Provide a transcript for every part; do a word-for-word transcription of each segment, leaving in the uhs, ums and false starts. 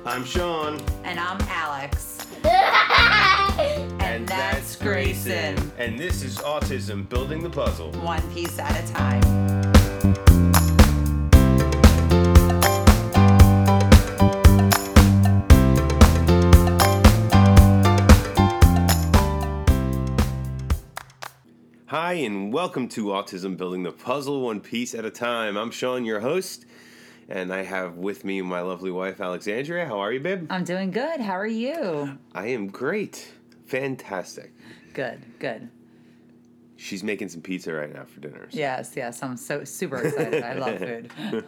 I'm Sean. And I'm Alex. and, and that's Grayson. Grayson. And this is Autism Building the Puzzle. One piece at a time. Hi, and welcome to Autism Building the Puzzle, one piece at a time. I'm Sean, your host, and I have with me my lovely wife, Alexandria. How are you, babe? I'm doing good. How are you? I am great. Fantastic. Good, good. She's making some pizza right now for dinner. So. Yes, yes. I'm so super excited. I love food.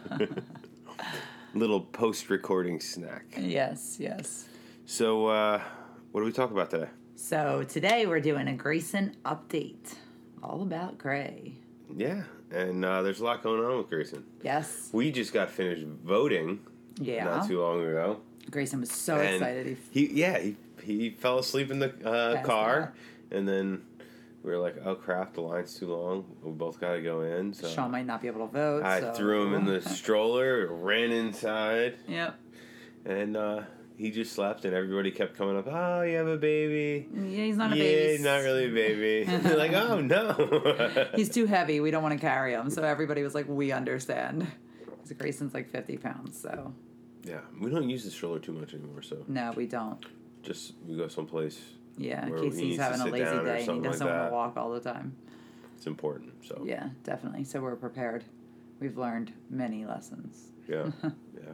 Little post-recording snack. Yes, yes. So, uh, what do we talk about today? So, today we're doing a Grayson update. All about Gray. Yeah, and uh, there's a lot going on with Grayson. Yes. We just got finished voting. Yeah. Not too long ago. Grayson was so and excited. He, he yeah, he he fell asleep in the uh, car, out. and then we were like, oh crap, the line's too long. We both got to go in. So Sean might not be able to vote. I so. threw him in the stroller, ran inside. Yep. And uh, he just slept, and everybody kept coming up, oh, you have a baby. Yeah, he's not a yeah, baby. Yeah, he's not really a baby. They're like, oh, no. He's too heavy. We don't want to carry him. So everybody was like, we understand. Because Grayson's like fifty pounds, so. Yeah, we don't use the stroller too much anymore, so. No, we don't. Just, we go someplace. Yeah, in where case he he's needs having to a sit lazy down or day and he something doesn't like want that. to walk all the time. It's important, so. Yeah, definitely. So we're prepared. We've learned many lessons. Yeah, yeah.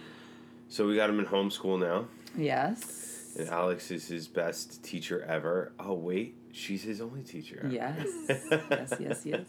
So we got him in homeschool now. Yes. And Alex is his best teacher ever. Oh, wait. She's his only teacher ever. Yes. yes, yes, yes.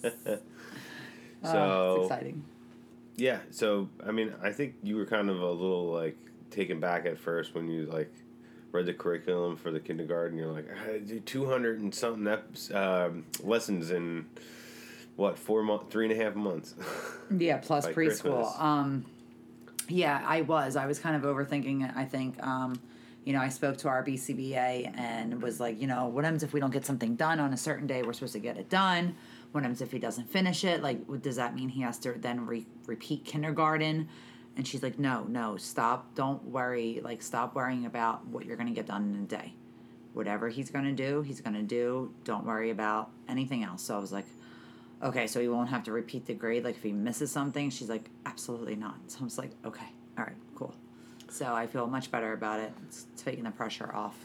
So, oh, it's exciting. Yeah. So, I mean, I think you were kind of a little, like, taken back at first when you, like, read the curriculum for the kindergarten. You're like, I do two hundred and something ep- um, lessons in, what, four months, three and a half months? Yeah, plus By preschool. Christmas. Um, yeah, I was. I was kind of overthinking it, I think. Um, you know, I spoke to our B C B A and was like, you know, what happens if we don't get something done on a certain day? We're supposed to get it done. What happens if he doesn't finish it? Like, what, does that mean he has to then re- repeat kindergarten? And she's like, no, no, stop. Don't worry. Like, stop worrying about what you're going to get done in a day. Whatever he's going to do, he's going to do. Don't worry about anything else. So I was like, okay, so he won't have to repeat the grade. Like, if he misses something, she's like, absolutely not. So I was like, okay, all right, cool. So I feel much better about it. It's taking the pressure off.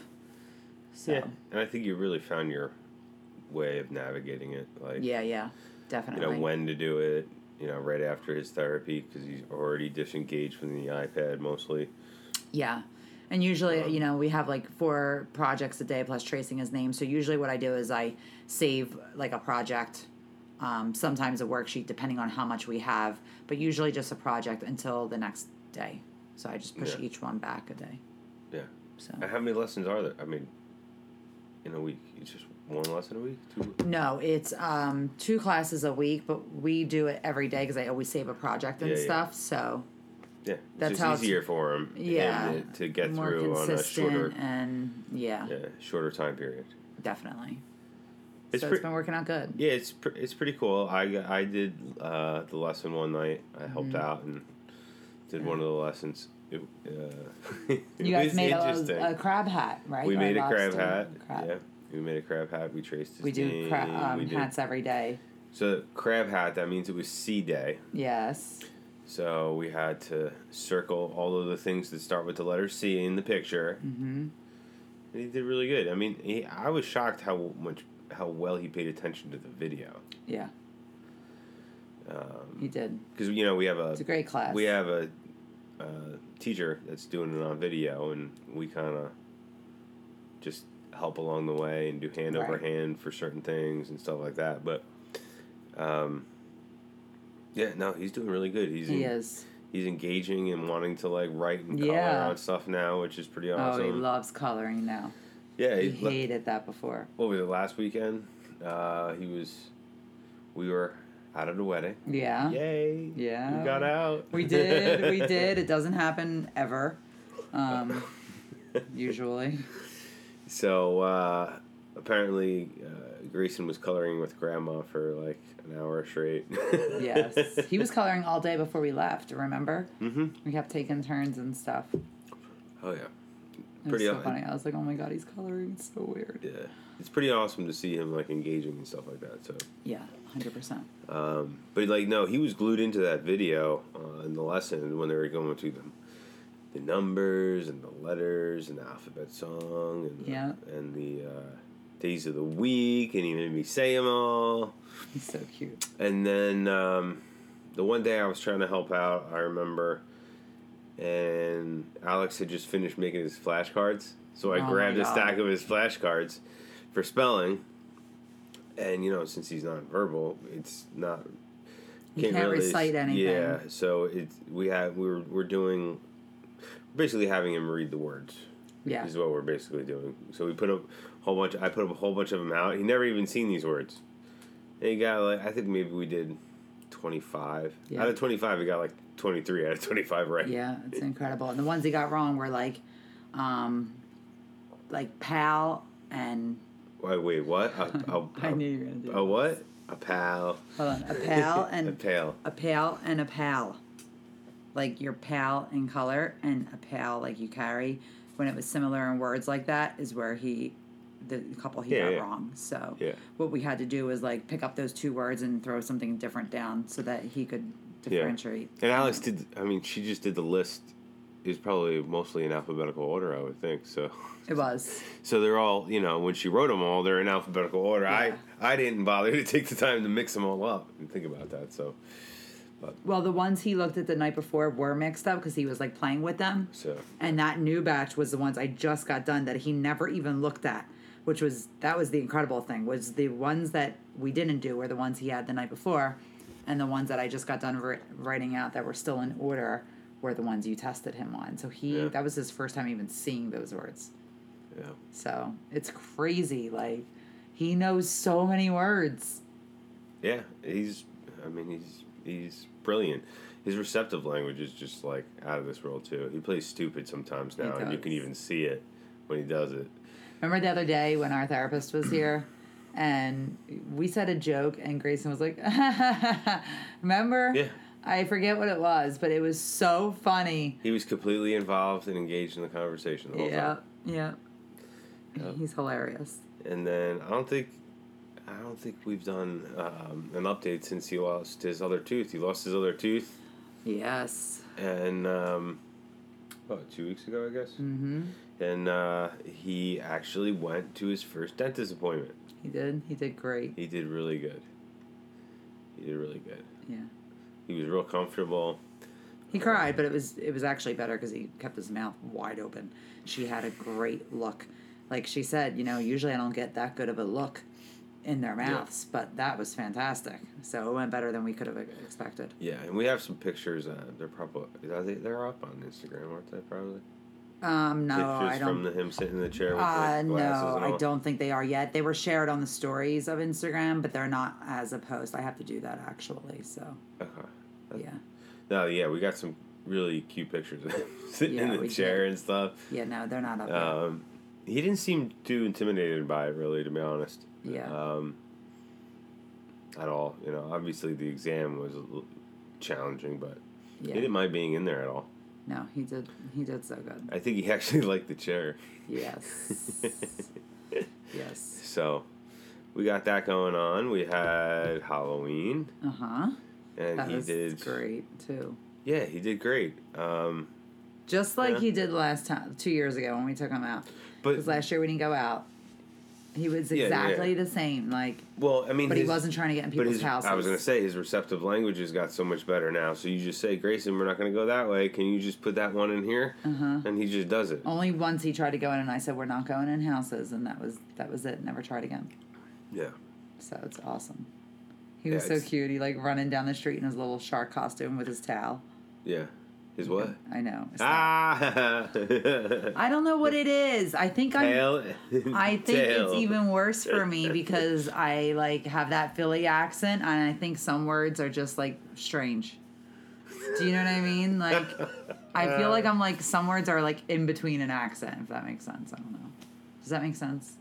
So, Yeah, and I think you really found your way of navigating it. Like, yeah, yeah, definitely. you know, when to do it, you know, right after his therapy, because he's already disengaged from the iPad mostly. Yeah. And usually, Um, you know, we have like four projects a day plus tracing his name. So usually what I do is I save like a project, um, sometimes a worksheet, depending on how much we have, but usually just a project until the next day. So I just push Yeah. each one back a day. Yeah. So And how many lessons are there? I mean, in a week? It's just one lesson a week? Two? no, it's um, two classes a week, but we do it every day because I always save a project and Yeah, yeah. stuff. So Yeah. It's That's just how it's- easier for him yeah, him to, to get more through on a consistent shorter, and yeah, yeah, shorter time period. definitely. It's so pre- it's been working out good. Yeah, it's pr- it's pretty cool. I, I did uh, the lesson one night. I helped Mm-hmm. out and did one of the lessons. It, uh, it You guys was made interesting. a, a crab hat, right? we Or made a crab lobster hat. crab. Yeah, we made a crab hat. We traced his We do name. cra- um, we did. hats every day. So crab hat, that means it was C Day. Yes. So we had to circle all of the things that start with the letter C in the picture. Mm-hmm. And he did really good. I mean, he, I was shocked how much how well he paid attention to the video. Yeah, Um, he did. Because you know we have a It's a great class. we have a, uh teacher that's doing it on video, and we kind of just help along the way and do hand over Right. hand for certain things and stuff like that. But um, yeah, no, he's doing really good. He's He en- is. he's engaging and wanting to like write and color Yeah. on stuff now, which is pretty Oh, awesome. he loves coloring now. yeah, He he, hated that before. what was it last weekend? Uh, he was, we were out at a wedding. Yeah. Yay! Yeah. we got out. We did. We did. It doesn't happen ever. Um, usually. So uh, apparently, uh, Grayson was coloring with Grandma for like an hour straight. Yes. He was coloring all day before we left, remember? Mm-hmm. We kept taking turns and stuff. Oh, yeah. It Pretty was so aw- funny. I was like, oh my god, he's coloring. It's so weird. Yeah. It's pretty awesome to see him, like, engaging and stuff like that, so. Yeah, one hundred percent. Um, but, like, no, he was glued into that video uh, in the lesson when they were going through them. The numbers and the letters and the alphabet song and the, Yeah. and the uh, days of the week, and he made me say them all. He's so cute. And then um, the one day I was trying to help out, I remember, and Alex had just finished making his flashcards, so I Oh my grabbed a God. stack of his flashcards for spelling. And you know, since he's not verbal, it's not. You can't recite anything. Yeah, so it's we have we we're we're doing, basically having him read the words. Yeah. Is what we're basically doing. So we put a whole bunch. I put up a whole bunch of them out. He never even seen these words. And he got like I think maybe we did twenty-five Yeah. out of twenty-five. He got like twenty-three out of twenty-five right. Yeah, it's incredible. And the ones he got wrong were like, um, like pal and. Wait, wait, what? A, a, I knew you were gonna do. a what? A pal. Hold on, a pal and A pal. a pal and a pal, like your pal in color and a pal like you carry. When it was similar in words like that is where he, the couple he Yeah, got yeah. wrong. So Yeah. what we had to do was like pick up those two words and throw something different down so that he could differentiate. And Alex did. I mean, she just did the list. It was probably mostly in alphabetical order, I would think. So. It was. So they're all, you know, when she wrote them all, they're in alphabetical order. Yeah. I I didn't bother to take the time to mix them all up and think about that. So. Well, the ones he looked at the night before were mixed up because he was like playing with them. So. And that new batch was the ones I just got done that he never even looked at, which was that was the incredible thing. Was the ones that we didn't do were the ones he had the night before, and the ones that I just got done wri- writing out that were still in order were the ones you tested him on. So he Yeah. that was his first time even seeing those words. Yeah. So it's crazy. Like he knows so many words. Yeah, he's. I mean, he's he's brilliant. His receptive language is just like out of this world too. He plays stupid sometimes now, He and you does. can even see it when he does it. Remember the other day when our therapist was here and we said a joke and Grayson was like, remember? Yeah. I forget what it was, but it was so funny. He was completely involved and engaged in the conversation the whole Yeah, time. yeah. Yep. He's hilarious. And then I don't think, I don't think we've done um, an update since he lost his other tooth. He lost his other tooth, Yes. and um, what, two weeks ago, I guess. Mm-hmm. And uh, he actually went to his first dentist appointment. He did. He did great. He did really good. He did really good. Yeah. He was real comfortable. He cried, but it was it was actually better because he kept his mouth wide open. She had a great look. Like she said, you know, usually I don't get that good of a look in their mouths, but that was fantastic. So it went better than we could have expected. Yeah, and we have some pictures. Uh, they're probably are they, they're up on Instagram, aren't they? Probably. Um, no, Pictures I don't. from the, him sitting in the chair with Uh, the no, glasses and I all. don't think they are yet. They were shared on the stories of Instagram, but they're not as a post. I have to do that actually. So Okay. yeah, No, yeah, we got some really cute pictures of him sitting Yeah, in the we chair did. and stuff. yeah, no, they're not up yet. Um, he didn't seem too intimidated by it, really, to be honest. Yeah. Um, at all, you know. Obviously, the exam was a little challenging, but Yeah. he didn't mind being in there at all. No, he did. He did so good. I think he actually liked the chair. Yes. Yes. So, we got that going on. We had Halloween, Uh huh. and That he was did great too. Yeah, he did great. Um, Just like Yeah. he did last time, two years ago when we took him out. but Because last year we didn't go out. He was Yeah, yeah. exactly the same. Like, well, I mean, but he his- wasn't trying to get in But people's his, houses. I was going to say his receptive language has got so much better now. So you just say, Grayson, we're not going to go that way. Can you just put that one in here? Uh-huh. And he just does it. Only once he tried to go in, and I said, "We're not going in houses," and that was that was it. Never tried again. Yeah. So it's awesome. He Yeah, was so it's- cute. He like running down the street in his little shark costume with his towel. Yeah. His what? I know. His Ah! I don't know what it is. I think I'm. Tail. I think Tail. it's even worse for me because I like have that Philly accent, and I think some words are just like strange. Do you know what I mean? Like, I feel like I'm like some words are like in between an accent. If that makes sense, I don't know. Does that make sense?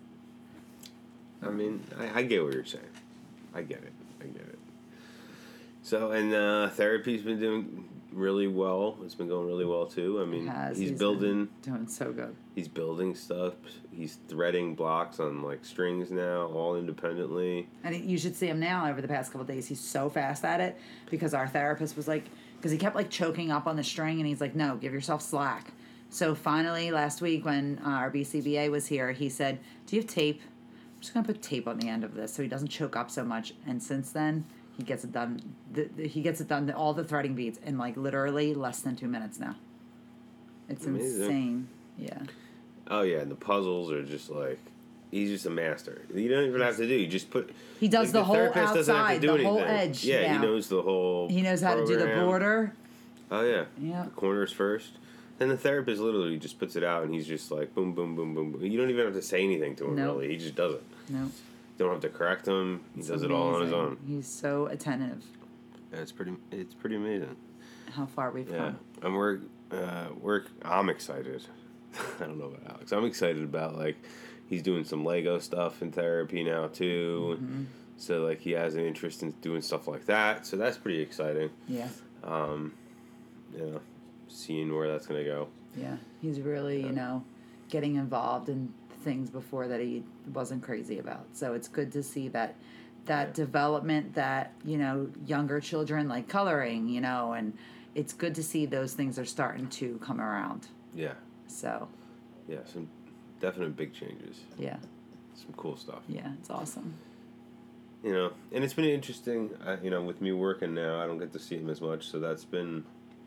I mean, I, I get what you're saying. I get it. I get it. So, and uh, therapy's been doing really well. It's been going really well too. I mean, has. he's, He's building. doing so good. He's building stuff. He's threading blocks on like strings now, all independently. And you should see him now. Over the past couple of days, he's so fast at it because our therapist was like, because he kept like choking up on the string, and he's like, "No, give yourself slack." So finally, last week when uh, our B C B A was here, he said, "Do you have tape? I'm just gonna put tape on the end of this so he doesn't choke up so much." And since then, he gets it done. The, the, he gets it done. All the threading beads in like literally less than two minutes now. It's Amazing. insane. Yeah. Oh yeah, and the puzzles are just like he's just a master. You don't even have to do. You just put. He does like, the, the whole therapist doesn't have to outside, do the whole anything. edge. Yeah, now. he knows the whole. He knows how program. to do the border. Oh yeah. Yeah. The corners first. And the therapist literally just puts it out, and he's just like boom, boom, boom, boom, boom. You don't even have to say anything to him. Nope. Really, he just does it. No. You don't have to correct him. He It's does it all on his amazing. own. He's so attentive. Yeah, it's pretty. It's pretty amazing. How far we've Yeah, come. and we're uh, we're. I'm excited. I don't know about Alex. I'm excited about like he's doing some Lego stuff in therapy now too. Mm-hmm. So like he has an interest in doing stuff like that. So that's pretty exciting. Yeah. Um, you know, seeing where that's gonna go. Yeah. He's really, Yeah. you know, getting involved in things before that he wasn't crazy about. So it's good to see that that Yeah. development that, you know, younger children like coloring, you know, and it's good to see those things are starting to come around. Yeah. So, Yeah. Some definite big changes. yeah. Some cool stuff. Yeah, it's awesome. You know, and it's been interesting. Uh, you know, with me working now, I don't get to see him as much, so that's been.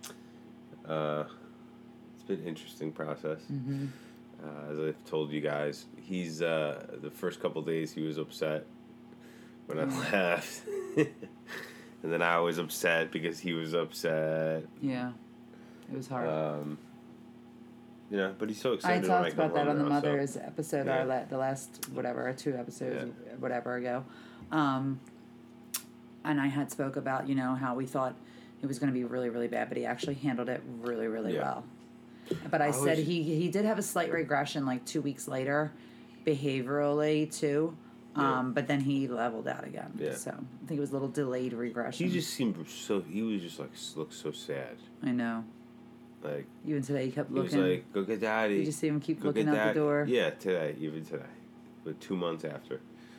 Uh, it's been an interesting process. Mm-hmm. Uh, as I've told you guys, he's uh, the first couple days he was upset when I left, and then I was upset because he was upset. Yeah. It was hard. Um, you know, but he's so I excited. talked when I come about that home on the now, so- Mother's episode, yeah. our la- the last whatever, two episodes, whatever ago, um, and I had spoke about you know how we thought it was going to be really really bad, but he actually handled it really really Yeah. well. But I, I said was- he he did have a slight regression like two weeks later, behaviorally too, Yeah. um, but then he leveled out again. Yeah. So I think it was a little delayed regression. He just seemed so. He was just like looked so sad. I know. Like Even today, he kept he looking. was like, "Go get daddy." you just see him keep Go looking get out Dad. the door. Yeah, today, even today, but two months after,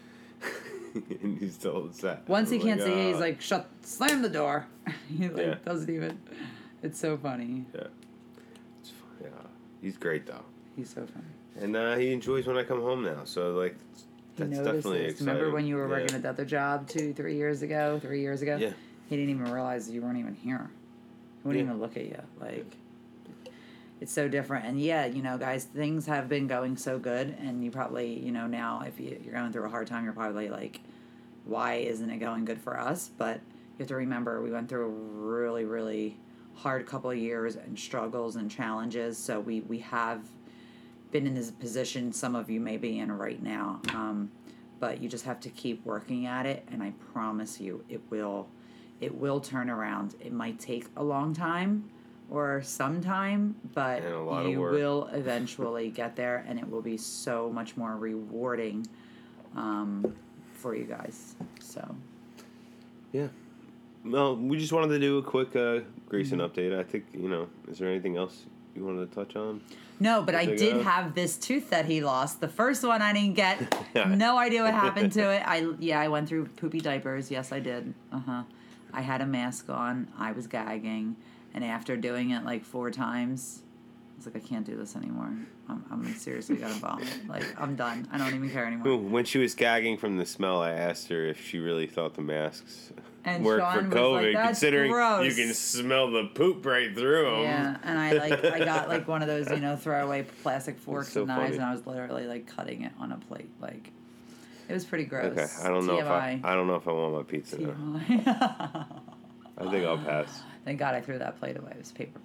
and he's still sad. Once he I'm can't like, see it, he's "Ah." like, "Shut, slam the door." he like Yeah. doesn't even. It's so funny. Yeah, it's fun. Yeah, he's great though, He's so funny. and uh, he enjoys when I come home now. So like, He that's notices. definitely exciting. Remember when you were Yeah. working at the other job two, three years ago, three years ago? Yeah. He didn't even realize you weren't even here. He wouldn't Yeah. even look at you. Like, it's so different. And yeah, you know, guys, things have been going so good, and you probably, you know, now if you, you're going through a hard time, you're probably like, why isn't it going good for us? But you have to remember we went through a really, really hard couple of years and struggles and challenges. So we, we have been in this position some of you may be in right now. Um, but you just have to keep working at it, and I promise you it will it will turn around. It might take a long time or some time, but And a lot of you work. will eventually get there, and it will be so much more rewarding um, for you guys. So Yeah. Well, we just wanted to do a quick uh, Grayson Mm-hmm. update. I think you know. Is there anything else you wanted to touch on? no, but I Big did up. have this tooth that he lost. The first one I didn't get. No idea what happened to it. I yeah, I went through poopy diapers. Yes, I did. Uh huh. I had a mask on. I was gagging, and after doing it like four times, I was like, I can't do this anymore. I'm, I'm seriously gonna vomit. Like I'm done. I don't even care anymore. When she was gagging from the smell, I asked her if she really thought the masks And work Sean for was COVID, like, "That's considering gross." you can smell the poop right through them. Yeah, and I like I got like one of those you know throwaway plastic forks so and knives, funny. and I was literally like cutting it on a plate. Like it was pretty gross. Okay, I don't know T if M I, I don't know if I want my pizza T now. M I. I think I'll pass. Thank God I threw that plate away. It was a paper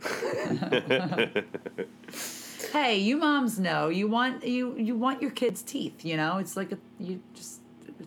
plate. Hey, you moms know you want you you want your kids' teeth. You know, it's like a, you just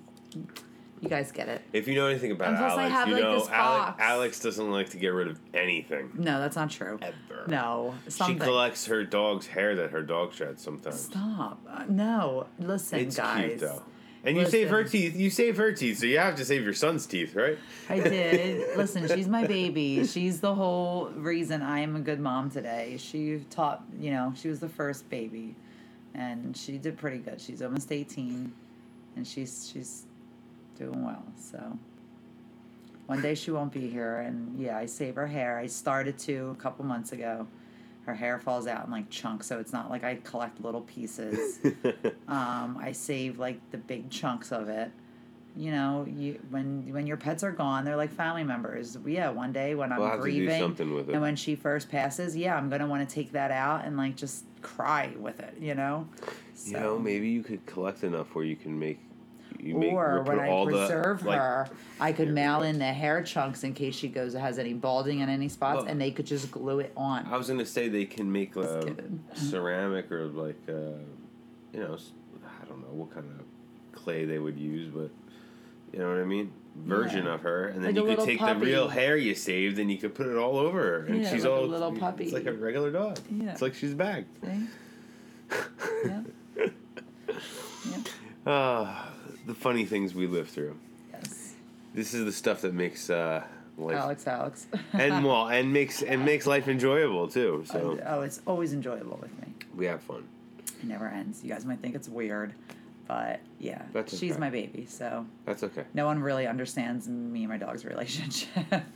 you guys get it. If you know anything about And plus I Alex, have, you like, know this Alex, box. Alex doesn't like to get rid of anything. No, that's not true. Ever. No, something. She collects her dog's hair that her dog sheds sometimes. Stop. Uh, no, listen, It's guys. cute though. And you save her Listen. teeth. You save her teeth, so you have to save your son's teeth, right? I did. Listen, she's my baby. She's the whole reason I am a good mom today. She taught, you know, she was the first baby, and she did pretty good. She's almost eighteen, and she's she's doing well. So one day she won't be here, and yeah, I save her hair. I started to a couple months ago. Her hair falls out in like chunks, so it's not like I collect little pieces. um, I save like the big chunks of it. You know, you when when your pets are gone, they're like family members. Yeah, one day when I'm We'll have to do grieving, something with it. and when she first passes, yeah, I'm gonna want to take that out and like just cry with it. You know. You So- know, maybe you could collect enough where you can make. You make Or put when I all preserve the, like, her, I could Here we mail go. in the hair chunks in case she goes has any balding in any spots, Well, and they could just glue it on. I was gonna say they can make uh, kidding. ceramic or like uh, you know, s- I don't know what kind of clay they would use, but you know what I mean. Version Yeah. of her, and then Like a you could little take puppy. the real hair you saved, and you could put it all over her, and Yeah, she's like a all little It's puppy. like a regular dog. Yeah. It's like she's bagged. See? Yeah. Yeah. Ah, the funny things we live through. Yes. This is the stuff that makes uh, life Alex, Alex. and well, and makes and makes life enjoyable too. So oh, it's always enjoyable with me. we have fun. It never ends. You guys might think it's weird, but yeah, That's she's okay. my baby. So That's okay. no one really understands me and my dog's relationship.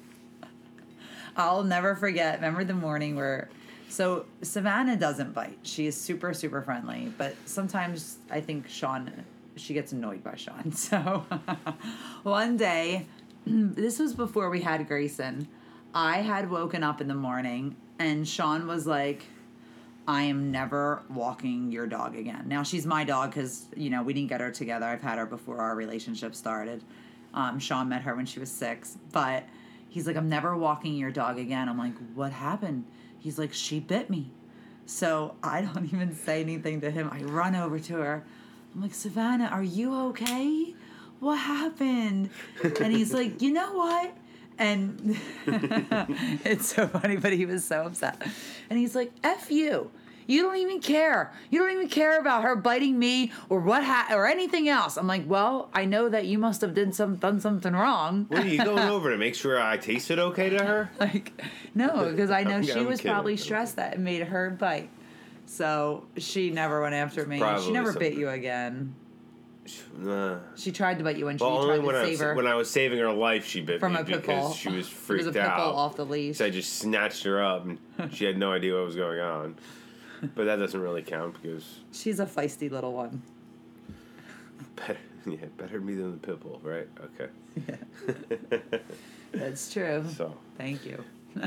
I'll never forget. Remember the morning where, so Savannah doesn't bite. She is super, super friendly, but sometimes I think Sean, she gets annoyed by Sean. So one day, this was before we had Grayson, I had woken up in the morning and Sean was like, I am never walking your dog again. Now, she's my dog because, you know, we didn't get her together. I've had her before our relationship started. Um, Sean met her when she was six. But he's like, I'm never walking your dog again. I'm like, what happened? He's like, she bit me. So I don't even say anything to him. I run over to her. I'm like, Savannah, are you okay? What happened? And he's like, you know what? And it's so funny, but he was so upset. And he's like, F you. You don't even care. You don't even care about her biting me or what ha- or anything else. I'm like, well, I know that you must have done some done something wrong. What are you going over to make sure I tasted okay to her? Like, no, because I know I'm- she I'm was kidding. probably stressed that it made her bite. So she never went after me. Probably She never bit something. you again. Nah. She tried to bite you when she Well, tried only to when I save was her when I was saving her life, she bit from me a pit because bull. she was It was freaked a pit out. bull off the leash. So I just snatched her up, and she had no idea what was going on. But that doesn't really count because She's a feisty little one. better, yeah, better me than the pit bull, right? Okay. That's true. So Thank you.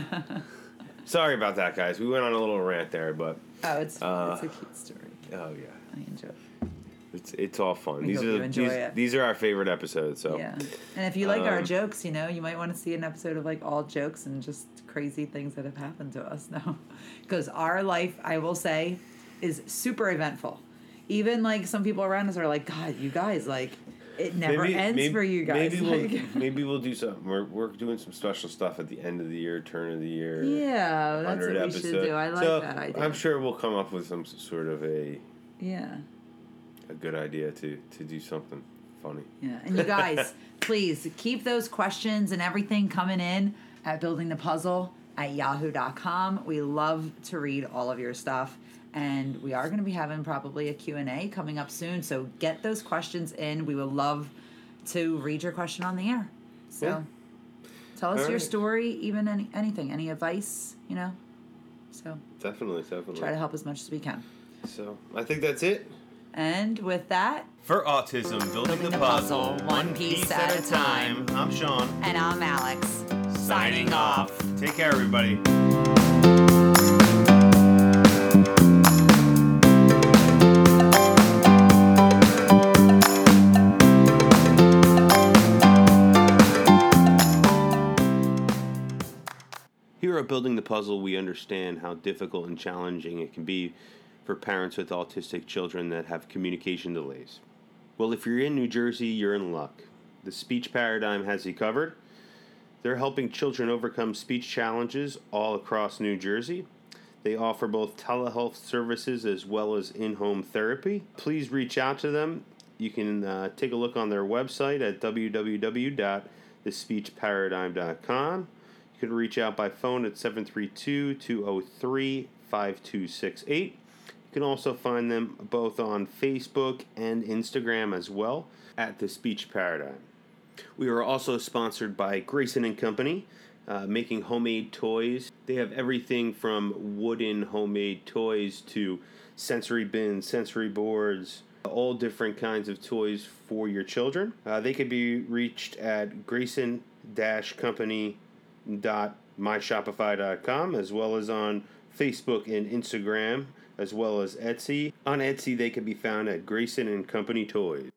sorry about that, guys. We went on a little rant there, but Oh, it's Uh, it's a cute story. oh yeah, I enjoy it. it's it's all fun. We these hope are you the, enjoy these, it. these are our favorite episodes. So Yeah. And if you like our Um, jokes, you know, you might want to see an episode of like all jokes and just crazy things that have happened to us now. Because our life, I will say, is super eventful. Even like some people around us are like, God, you guys, like, it never ends for you guys. Maybe we'll Like- maybe we'll do something. We're we're doing some special stuff at the end of the year, turn of the year. Yeah, that's hundred what we episode. should do. I like so that idea. I'm sure we'll come up with some s- sort of a Yeah. a good idea to to do something funny. Yeah, and you guys, please keep those questions and everything coming in at building the puzzle at yahoo dot com. We love to read all of your stuff, and we are going to be having probably a Q and A coming up soon, so get those questions in. We would love to read your question on the air. So Yeah. tell us All your right. story, even any, anything, any advice, you know. So Definitely, definitely. try to help as much as we can. So I think that's it. And with that, For Autism, building, Building the puzzle, one piece at a time. I'm Sean. and I'm Alex. Signing off. Take care, everybody. Here at Building the Puzzle, we understand how difficult and challenging it can be for parents with autistic children that have communication delays. Well, if you're in New Jersey, you're in luck. The Speech Paradigm has you covered. They're helping children overcome speech challenges all across New Jersey. They offer both telehealth services as well as in-home therapy. Please reach out to them. you can uh, take a look on their website at w w w dot the speech paradigm dot com. You can reach out by phone at seven three two, two zero three, five two six eight. You can also find them both on Facebook and Instagram as well at The Speech Paradigm. We are also sponsored by Grayson and Company, uh, making homemade toys. They have everything from wooden homemade toys to sensory bins, sensory boards, all different kinds of toys for your children. Uh, they can be reached at grayson dash company dot my shopify dot com, as well as on Facebook and Instagram, as well as Etsy. On Etsy, they can be found at Grayson and Company Toys.